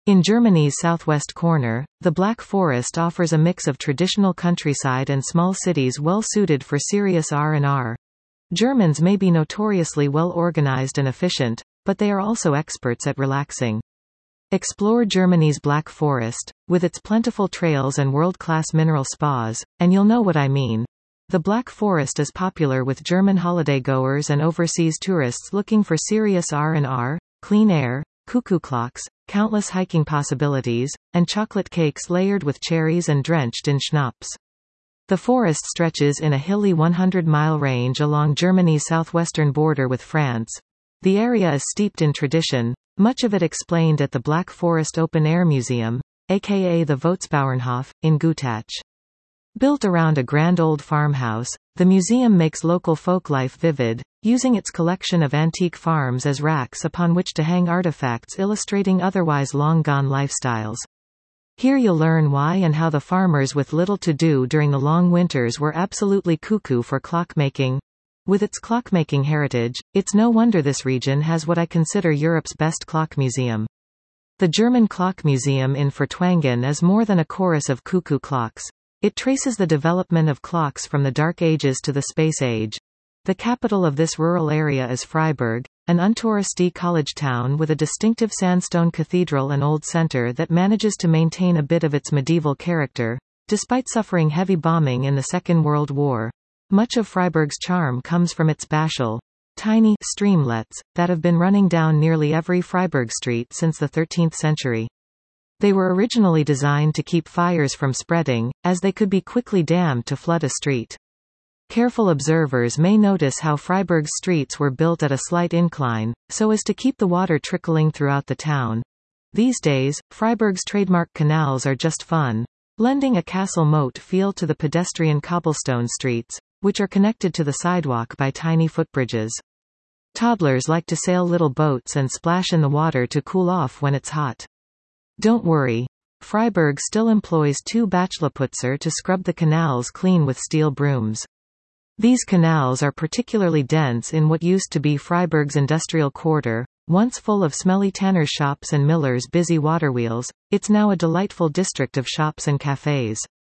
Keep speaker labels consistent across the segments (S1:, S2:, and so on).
S1: In Germany's southwest corner, the Black Forest offers a mix of traditional countryside and small cities well suited for serious R&R. Germans may be notoriously well organized and efficient, but they are also experts at relaxing. Explore Germany's Black Forest, with its plentiful trails and world-class mineral spas, and you'll know what I mean. The Black Forest is popular with German holidaygoers and overseas tourists looking for serious R&R, clean air, cuckoo clocks, countless hiking possibilities, and chocolate cakes layered with cherries and drenched in schnapps. The forest stretches in a hilly 100-mile range along Germany's southwestern border with France. The area is steeped in tradition, much of it explained at the Black Forest Open Air Museum, aka the Voetsbauernhof, in Gutach. Built around a grand old farmhouse, the museum makes local folklife vivid, using its collection of antique farms as racks upon which to hang artifacts illustrating otherwise long-gone lifestyles. Here you'll learn why and how the farmers with little to do during the long winters were absolutely cuckoo for clockmaking. With its clockmaking heritage, it's no wonder this region has what I consider Europe's best clock museum. The German Clock Museum in Furtwangen is more than a chorus of cuckoo clocks. It traces the development of clocks from the Dark Ages to the Space Age. The capital of this rural area is Freiburg, an untouristy college town with a distinctive sandstone cathedral and old center that manages to maintain a bit of its medieval character, despite suffering heavy bombing in the Second World War. Much of Freiburg's charm comes from its Bächel, tiny streamlets, that have been running down nearly every Freiburg street since the 13th century. They were originally designed to keep fires from spreading, as they could be quickly dammed to flood a street. Careful observers may notice how Freiburg's streets were built at a slight incline, so as to keep the water trickling throughout the town. These days, Freiburg's trademark canals are just fun, lending a castle moat feel to the pedestrian cobblestone streets, which are connected to the sidewalk by tiny footbridges. Toddlers like to sail little boats and splash in the water to cool off when it's hot. Don't worry. Freiburg still employs 2 Bachelorputzer to scrub the canals clean with steel brooms. These canals are particularly dense in what used to be Freiburg's industrial quarter. Once full of smelly tanners' shops and millers' busy waterwheels, it's now a delightful district of shops and cafes.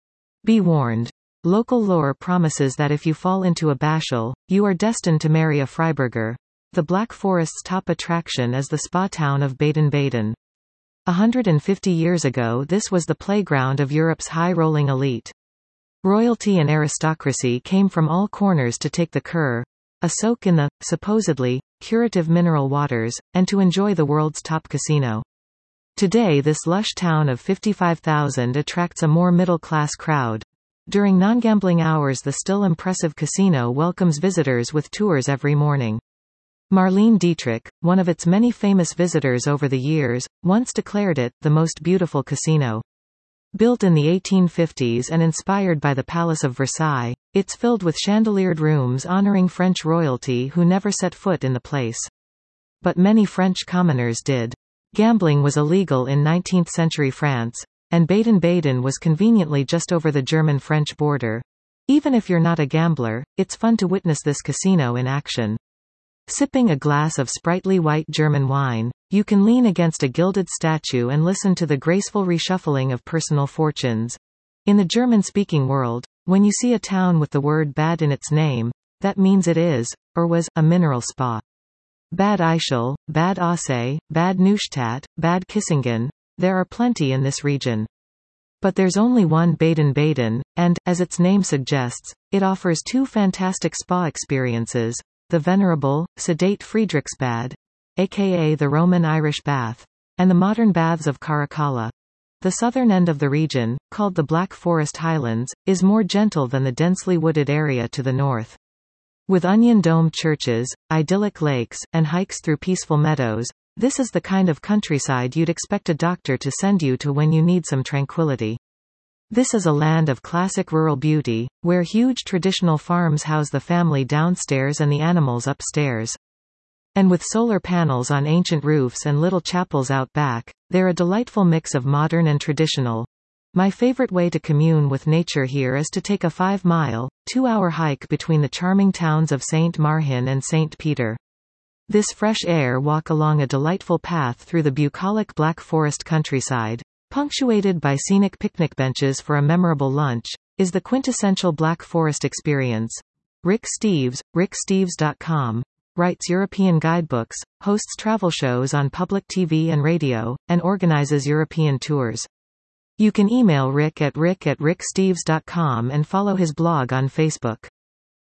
S1: Be warned. Local lore promises that if you fall into a Bachelor, you are destined to marry a Freiburger. The Black Forest's top attraction is the spa town of Baden-Baden. 150 years ago this was the playground of Europe's high-rolling elite. Royalty and aristocracy came from all corners to take the Kur, a soak in the, supposedly, curative mineral waters, and to enjoy the world's top casino. Today this lush town of 55,000 attracts a more middle-class crowd. During non-gambling hours the still impressive casino welcomes visitors with tours every morning. Marlene Dietrich, one of its many famous visitors over the years, once declared it the most beautiful casino. Built in the 1850s and inspired by the Palace of Versailles, it's filled with chandeliered rooms honoring French royalty who never set foot in the place. But many French commoners did. Gambling was illegal in 19th-century France, and Baden-Baden was conveniently just over the German-French border. Even if you're not a gambler, it's fun to witness this casino in action. Sipping a glass of sprightly white German wine, you can lean against a gilded statue and listen to the graceful reshuffling of personal fortunes. In the German-speaking world, when you see a town with the word bad in its name, that means it is, or was, a mineral spa. Bad Ischl, Bad Aussee, Bad Neustadt, Bad Kissingen, there are plenty in this region. But there's only one Baden-Baden, and, as its name suggests, it offers 2 fantastic spa experiences, the venerable, sedate Friedrichsbad, aka the Roman-Irish bath, and the modern baths of Caracalla. The southern end of the region, called the Black Forest Highlands, is more gentle than the densely wooded area to the north. With onion-domed churches, idyllic lakes, and hikes through peaceful meadows, this is the kind of countryside you'd expect a doctor to send you to when you need some tranquility. This is a land of classic rural beauty, where huge traditional farms house the family downstairs and the animals upstairs. And with solar panels on ancient roofs and little chapels out back, they're a delightful mix of modern and traditional. My favorite way to commune with nature here is to take a 5-mile, 2-hour hike between the charming towns of St. Martin and St. Peter. This fresh air walk along a delightful path through the bucolic Black Forest countryside, punctuated by scenic picnic benches for a memorable lunch, is the quintessential Black Forest experience. Rick Steves, ricksteves.com, writes European guidebooks, hosts travel shows on public TV and radio, and organizes European tours. You can email Rick at ricksteves.com and follow his blog on Facebook.